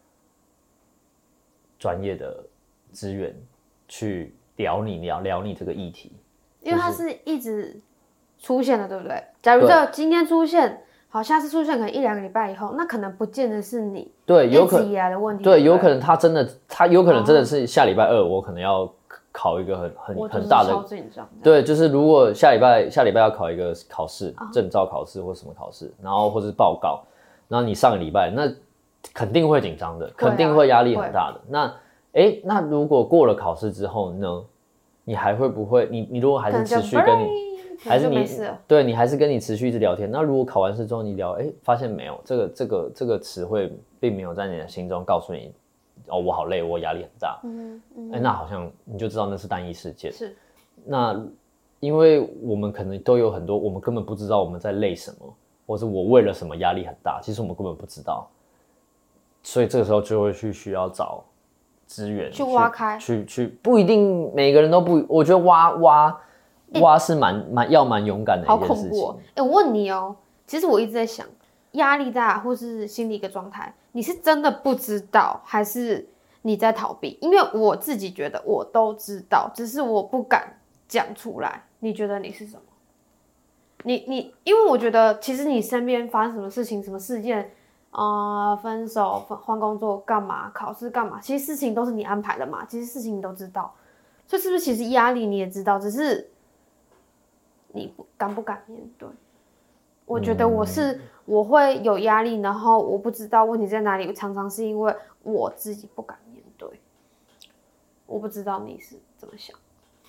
专业的资源去聊你聊聊你这个议题， 因为它是一直出现的，对不对？假如这今天出现，好，下次出现可能一两个礼拜以后，那可能不见得是你对有可能以来的问题， 对，有可能他真的他有可能真的是下礼拜二，我可能要考一个很很很大的，对，就是如果下礼拜下礼拜要考一个考试，证照考试或什么考试，然后或是报告，然后你上个礼拜那。肯定会紧张的，肯定会压力很大的。那，哎，那如果过了考试之后呢？你还会不会？你你如果还是持续跟你，还是你对你还是跟你持续一直聊天。那如果考完试之后你聊，哎，发现没有这个这个这个词汇并没有在你的心中告诉你，哦，我好累，我压力很大。嗯嗯，哎，那好像你就知道那是单一事件。 是。 那因为我们可能都有很多，我们根本不知道我们在累什么，或是我为了什么压力很大，其实我们根本不知道。所以这个时候就会去需要找资源去挖开， 去去不一定每个人都不，我觉得挖挖挖是蛮蛮要蛮勇敢的一件事情。好恐怖哦！哎，我问你哦，其实我一直在想，压力大或是心理一个状态，你是真的不知道，还是你在逃避？因为我自己觉得我都知道，只是我不敢讲出来。你觉得你是什么？你你，因为我觉得其实你身边发生什么事情、什么事件。啊、呃，分手、换工作干嘛？考试干嘛？其实事情都是你安排的嘛。其实事情你都知道，所以是不是其实压力你也知道，只是你敢不敢面对？我觉得我是、嗯、我会有压力，然后我不知道问题在哪里，常常是因为我自己不敢面对。我不知道你是怎么想。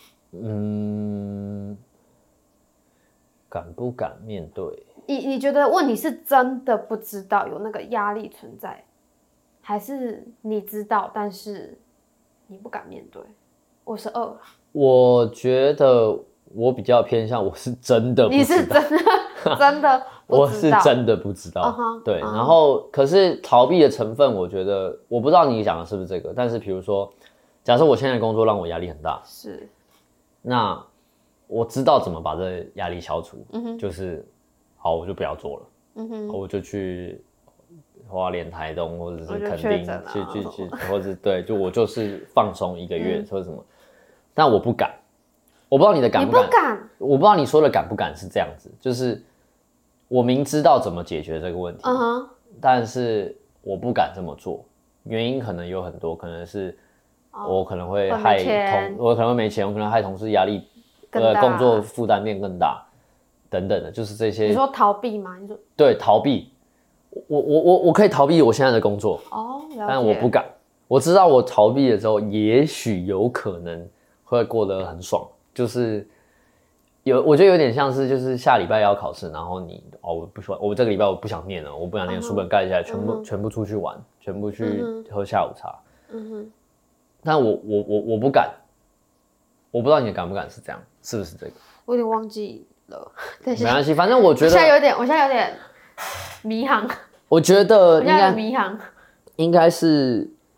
嗯，敢不敢面对？ 你你觉得问题是真的不知道有那个压力存在，还是你知道但是你不敢面对？我是二， 我觉得我比较偏向我是真的不知道， 你是真的真的不知道我是真的不知道， uh-huh, 对， uh-huh. 然后可是逃避的成分，我觉得我不知道你讲的是不是这个，但是比如说，假设我现在的工作让我压力很大， 是， 那我知道怎么把这压力消除，嗯、就是好，我就不要做了，嗯哼，我就去花莲、台东或者是垦丁去去去，或者对，就我就是放松一个月、嗯、或者什么，但我不敢，我不知道你的敢不敢， 你不敢， 我不知道你说的敢不敢是这样子，就是我明知道怎么解决这个问题，嗯哼，但是我不敢这么做，原因可能有很多，可能是我可能会害同，我可能会没钱，我可能害同事压力，呃，工作负担变更大。等等的，就是这些。 你说逃避吗？你说对，逃避。我我我我可以逃避我现在的工作， 哦，了解， 但我不敢。我知道我逃避了之后，也许有可能会过得很爽，就是有，我觉得有点像是就是下礼拜要考试，然后你哦，我不喜欢，我这个礼拜我不想念了，我不想念，书本盖起来，全部、嗯、全部出去玩，全部去喝下午茶。嗯哼。但我我我我不敢，我不知道你敢不敢是这样，是不是这个？ 我有点忘记。 没关系，反正我觉得我现在有点，我现在有点迷航。 我觉得应该迷航， 应该是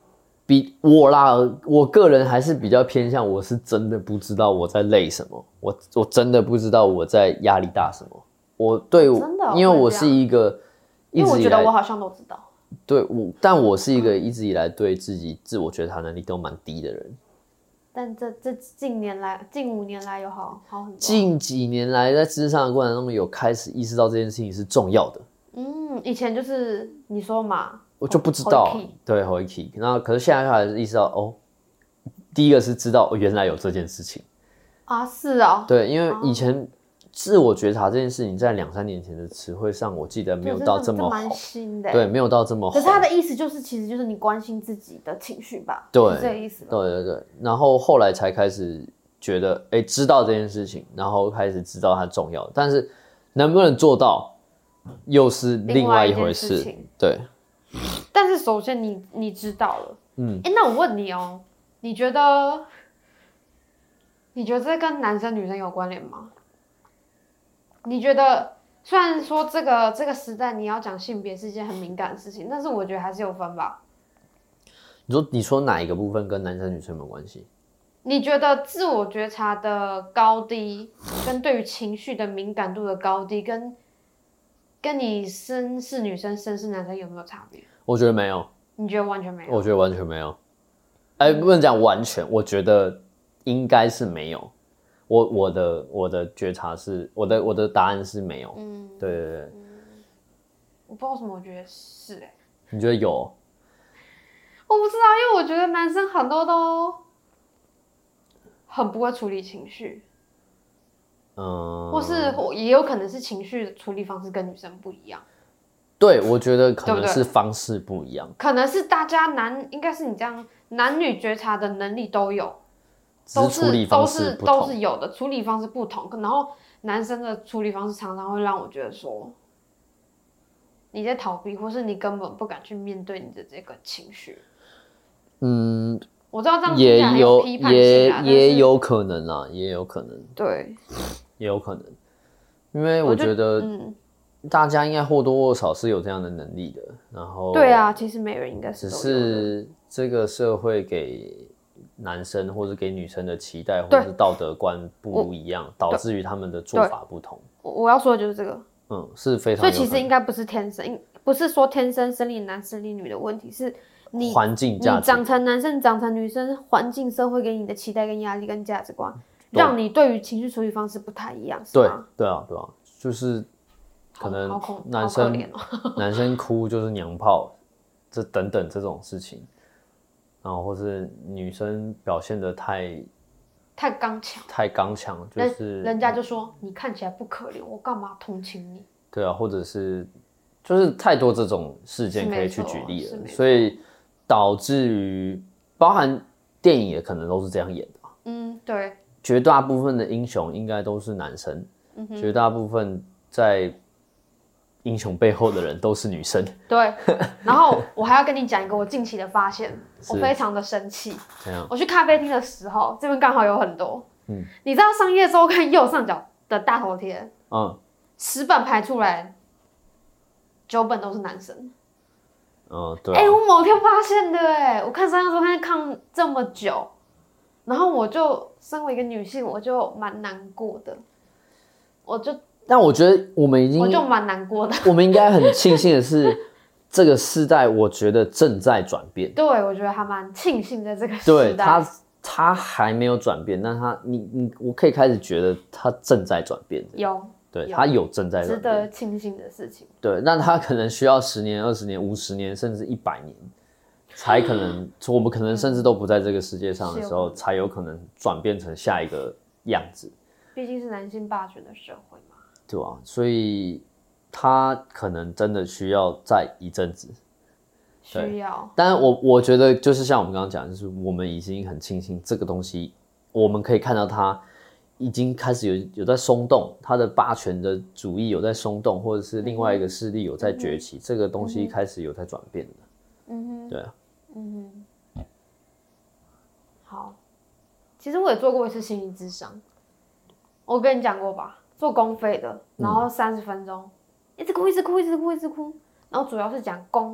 比我啦，我个人还是比较偏向，我是真的不知道我在累什么，我我真的不知道我在压力大什么。我对我， 真的， 因为我是一个一直以来， 因为我觉得我好像都知道。 对我，但我是一个一直以来对自己自我觉察能力都蛮低的人。 但这这近年来，近五年来有好好很多。 近几年来，在智商的过程中，有开始意识到这件事情是重要的。 嗯，以前就是你说嘛， 我就不知道，对，回 key。那可是现在开始意识到，哦，第一个是知道、哦、原来有这件事情啊，是啊、哦， 对，因为以前自我觉察这件事情，在两三年前的词汇上，我记得没有到这么蛮新的， 对，没有到这么。 可是他的意思就是，其实就是你关心自己的情绪吧， 对， 是这个意思。 对对对，然后后来才开始觉得，哎，知道这件事情，然后开始知道它重要，但是能不能做到，又是另外一回事。对。 但是首先你你知道了，嗯，哎，那我问你哦，你觉得你觉得这跟男生女生有关联吗？你觉得虽然说这个这个时代你要讲性别是一件很敏感的事情，但是我觉得还是有分吧。 你说你说哪一个部分跟男生女生有关系？ 你觉得自我觉察的高低，跟对于情绪的敏感度的高低，跟跟你生是女生生是男生有没有差别？ 我觉得没有。 你觉得完全没有？ 我觉得完全没有。哎，不能讲完全，我觉得应该是没有。我我的我的觉察是，我的我的答案是没有。嗯，对对对。嗯、 我不知道为什么，我觉得是哎、欸。 你觉得有？ 我不知道，因为我觉得男生很多都很不会处理情绪。嗯，或是也有可能是情绪的处理方式跟女生不一样。 对，我觉得可能是方式不一样，对对可能是大家男应该是你这样，男女觉察的能力都有， 都是处理方式不同， 都是都是有的，处理方式不同。然后男生的处理方式常常会让我觉得说，你在逃避，或是你根本不敢去面对你的这个情绪。嗯，我知道这样也有批判性啊， 也也有可能啊，也有可能， 对， 也有可能，因为我觉得，嗯。大家应该或多或少是有这样的能力的，然后对啊，其实每人应该是只是这个社会给男生或者给女生的期待或者是道德观不一样，导致于他们的做法不同。 我要说的就是这个， 嗯，是非常。 所以其实应该不是天生，不是说天生生理男生理女的问题，是你环境价值， 你长成男生长成女生，环境社会给你的期待跟压力跟价值观，让你对于情绪处理方式不太一样，是吗？ 对对啊对啊，就是。可能男生、喔、男生哭就是娘炮，这等等这种事情，然后或是女生表现得太太刚强， 太刚强，就是人家就说你看起来不可怜，我干嘛同情你？ 对啊，或者是就是太多这种事件可以去举例了，所以导致于包含电影也可能都是这样演的。 嗯，对， 绝大部分的英雄应该都是男生，嗯、绝大部分在。英雄背后的人都是女生， 对。然后我还要跟你讲一个我近期的发现，我非常的生气。我去咖啡厅的时候，这边刚好有很多。嗯，你知道商业周刊右上角的大头贴，嗯，十本排出来，九本都是男生。 嗯，对、 啊。哎、欸，我某天发现的、欸，哎，我看商业周刊看这么久，然后我就身为一个女性，我就蛮难过的，我就。 但我觉得我们已经， 我就蛮难过的。 我们应该很庆幸的是，这个世代我觉得正在转变。 对，我觉得还蛮庆幸的这个时代。 对他，他还没有转变，但他，你你，我可以开始觉得他正在转变。 有， 对他有正在转变， 值得庆幸的事情。 对，那他可能需要十年、二十年、五十年，甚至一百年，才可能，我们可能甚至都不在这个世界上的时候，才有可能转变成下一个样子。 毕竟是男性霸权的社会嘛。 对啊，所以他可能真的需要再一阵子， 需要。 但是我我觉得就是像我们刚刚讲，就是我们已经很庆幸这个东西，我们可以看到它已经开始有有在松动，它的霸权的主义有在松动，或者是另外一个势力有在崛起，嗯、这个东西开始有在转变的。嗯哼，对啊，嗯哼。好，其实我也做过一次心理咨商，我跟你讲过吧。做公费的，然后三十分钟、嗯，一直哭，一直哭，一直哭，一直哭。然后主要是讲公，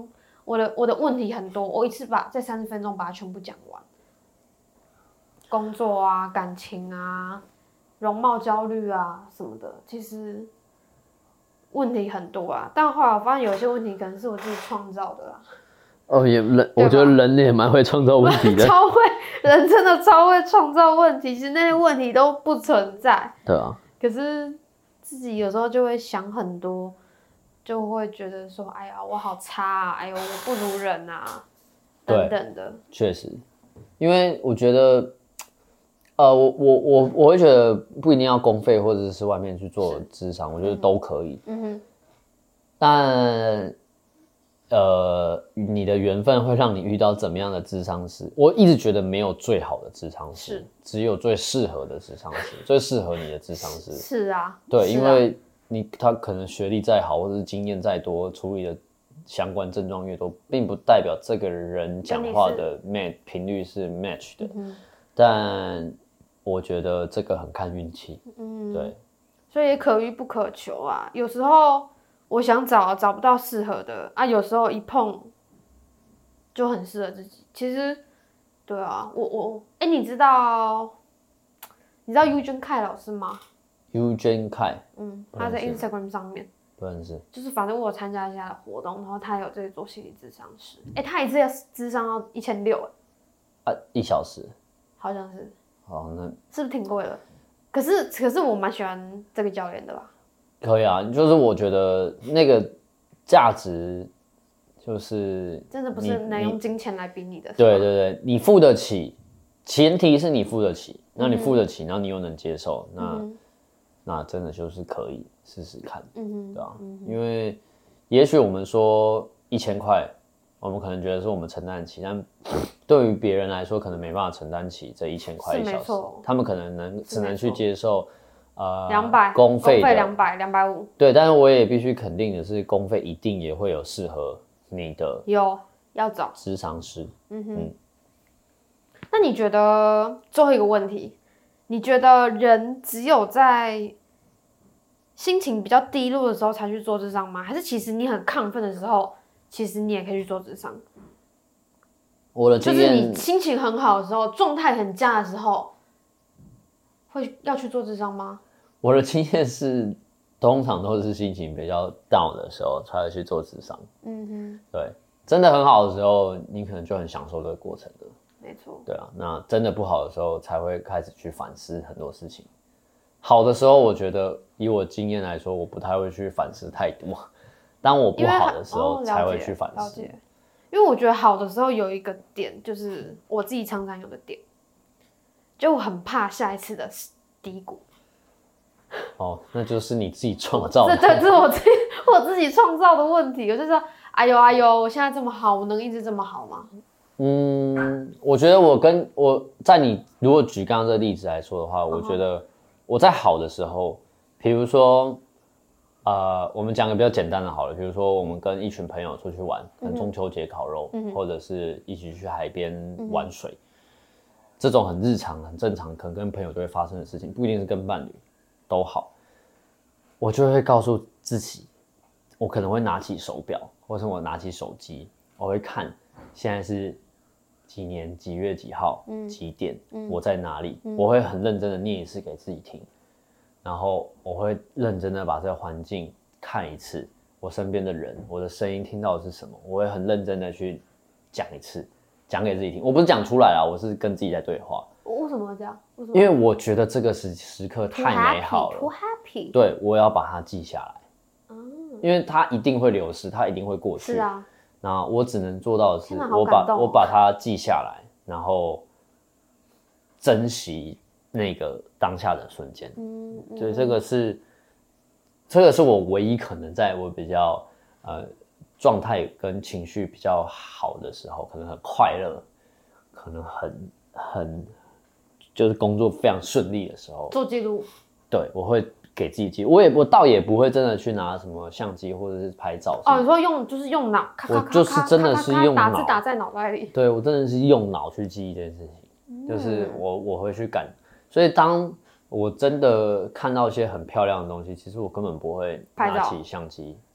我的我的问题很多，我一次把在三十分钟把它全部讲完。工作啊，感情啊，容貌焦虑啊什么的，其实问题很多啊。但后来我发现有些问题可能是我自己创造的啦。 哦，也人，我觉得人也蛮会创造问题的。 超会，人真的超会创造问题，其实那些问题都不存在。 对啊。 可是自己有时候就会想很多，就会觉得说，哎呀，我好差啊，哎呦，我不如人啊，等等的。 确实，因为我觉得，呃，我我我我会觉得不一定要公费或者是外面去做諮商，我觉得都可以。嗯哼。但呃，你的缘分会让你遇到怎么样的諮商师？我一直觉得没有最好的諮商师，只有最适合的諮商师，最适合你的諮商师。 是啊， 对，因为你他可能学历再好，或者是经验再多，处理的相关症状越多，并不代表这个人讲话的 match 频率是 match 的。嗯、但我觉得这个很看运气。嗯，对， 所以也可遇不可求啊，有时候。我想找找不到适合的啊，有时候一碰就很适合自己。其实，对啊，我我哎、欸，你知道你知道 Eugene Kai 老师吗 ？Eugene Kai， 嗯，他在 Instagram 上面不认识， 就是反正我有参加一下的活动，然后他有在做心理咨商师，哎、欸，他一次要咨商要一千六， 啊，一小时， 好像是， 哦，那是不是挺贵的？可是可是我蛮喜欢这个教练的吧。 可以啊，就是我觉得那个价值就是真的不是能用金钱来比拟的。 对对对，你付得起，前提是你付得起，那你付得起，然后你又能接受，那、嗯、那真的就是可以试试看，嗯、对吧、啊嗯？因为也许我们说一千块，我们可能觉得是我们承担得起，但对于别人来说，可能没办法承担起这一千块一小时，他们可能能只能去接受。呃， 两百公费的两百两百五， 对，但是我也必须肯定的是，公费一定也会有适合你的， 有要找諮商師。嗯哼，嗯那你觉得最后一个问题，你觉得人只有在心情比较低落的时候才去做諮商吗？还是其实你很亢奋的时候，其实你也可以去做諮商？ 我的经验就是你心情很好的时候，状态很佳的时候。会要去做諮商吗？ 我的经验是，通常都是心情比较 down 的时候才会去做諮商。嗯哼，对，真的很好的时候，你可能就很享受这个过程的。 没错。对啊，那真的不好的时候，才会开始去反思很多事情。好的时候，我觉得以我经验来说，我不太会去反思太多。当我不好的时候，才会去反思。 了解。因为我觉得好的时候有一个点，就是我自己常常有的点。就我很怕下一次的低谷。 哦，那就是你自己创造的。 对对，这是我自己我自己创造的问题。我就说，哎呦哎呦，我现在这么好，我能一直这么好吗？ 嗯，我觉得我跟我在你如果举刚刚这个例子来说的话，我觉得我在好的时候，比如说，呃，我们讲个比较简单的好了，比如说我们跟一群朋友出去玩，可能中秋节烤肉，嗯、或者是一起去海边玩水。嗯，这种很日常、很正常，可能跟朋友都会发生的事情，不一定是跟伴侣，都好。我就会告诉自己，我可能会拿起手表，或是我拿起手机，我会看现在是几年几月几号、嗯、几点、嗯，我在哪里、嗯，我会很认真的念一次给自己听，然后我会认真的把这个环境看一次，我身边的人，我的声音听到的是什么，我会很认真的去讲一次。讲给自己听，我不是讲出来啦，我是跟自己在对话。 为什么这样？为什么？ 因为我觉得这个时时刻太美好了 ，too happy。 对，我要把它记下来。嗯，因为它一定会流失，它一定会过去。 是啊。 那我只能做到的是，我把我把它记下来，然后珍惜那个当下的瞬间。嗯，所以这个是，这个是我唯一可能在我比较呃。状态跟情绪比较好的时候，可能很快乐，可能很很就是工作非常顺利的时候， 做记录。 对，我会给自己记录，我也我倒也不会真的去拿什么相机或者是拍照。 哦，你说用就是用脑， 我就是真的是用脑打字打在脑袋里。 对，我真的是用脑去记忆这件事情，嗯、就是我我会去感，所以当我真的看到一些很漂亮的东西，其实我根本不会拿起相机。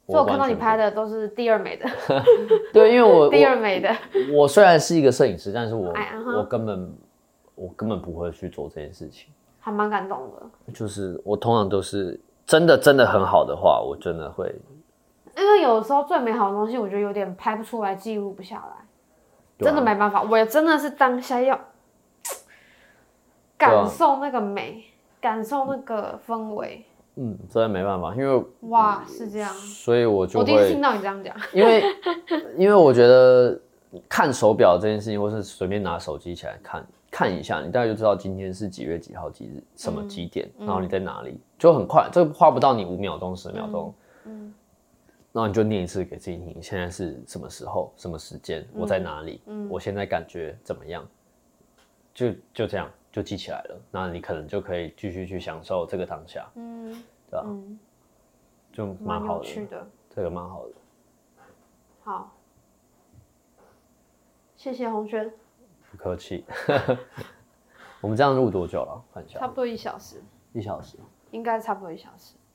所以我看到你拍的都是第二美的。 对，因为我第二美的。 我, 我虽然是一个摄影师，但是我、 哎、 我根本我根本不会去做这件事情。 还蛮感动的。 就是我通常都是真的真的很好的话，我真的会。 因为有时候最美好的东西，我觉得有点拍不出来，记录不下来，啊、真的没办法。我也真的是当下要感受那个美，啊、感受那个氛围。 嗯，真的没办法，因为哇是这样， 所以我就会。 我第一次听到你这样讲。 因为因为我觉得看手表这件事情，或是随便拿手机起来看看一下，你大概就知道今天是几月几号几日什么几点，嗯、然后你在哪里，就很快，这花不到你五秒钟十秒钟。嗯嗯，然后你就念一次给自己听，现在是什么时候、什么时间，我在哪里，嗯、我现在感觉怎么样，就就这样就记起来了。那你可能就可以继续去享受这个当下，嗯，对吧？嗯，就蛮好的， 蛮有趣的， 这个蛮好的。 好，谢谢洪轩， 不客气。我们这样录多久了？看一下， 差不多一小时， 一小时， 应该差不多一小时。